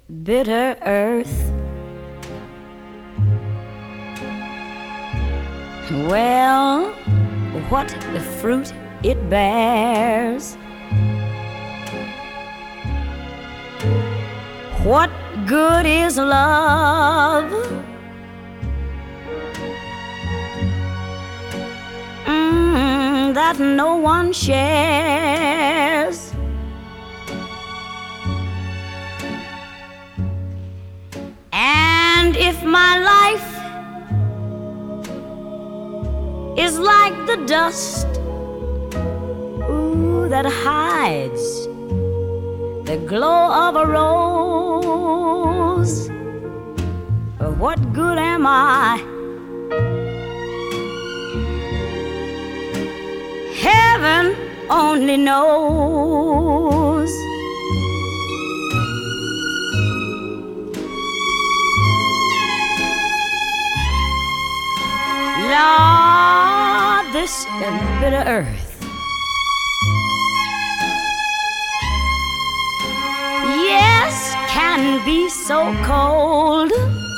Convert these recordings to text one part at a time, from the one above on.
bitter earth. Well, what fruit it bears, what good is love? That no one shares. And if my life is like the dust, ooh, that hides the glow of a rose, what good am I? Heaven only knows. Lord, this bitter earth, yes, can be so cold.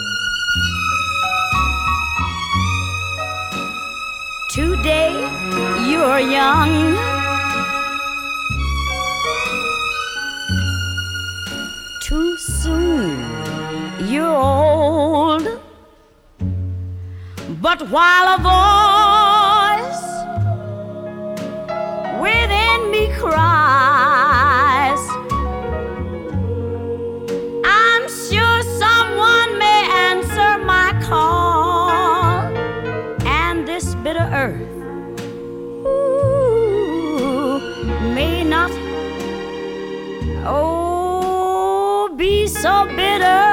Today you're young, too soon you're old. But while a voice within me cries, I'm sure someone may answer my call, and this bitter earth, ooh, may not, oh, be so bitter.